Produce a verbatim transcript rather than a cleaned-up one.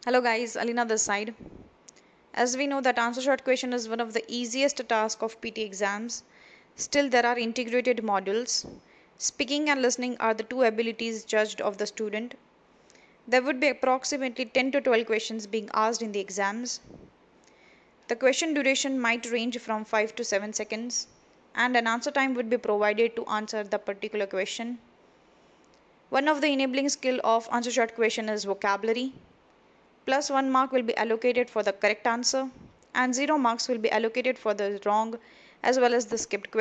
Hello guys, Alina this side. As we know that answer short question is one of the easiest tasks of P T exams. Still there are integrated modules. Speaking and listening are the two abilities judged of the student. There would be approximately ten to twelve questions being asked in the exams. The question duration might range from five to seven seconds and an answer time would be provided to answer the particular question. One of the enabling skill of answer short question is vocabulary. Plus one mark will be allocated for the correct answer and zero marks will be allocated for the wrong as well as the skipped question.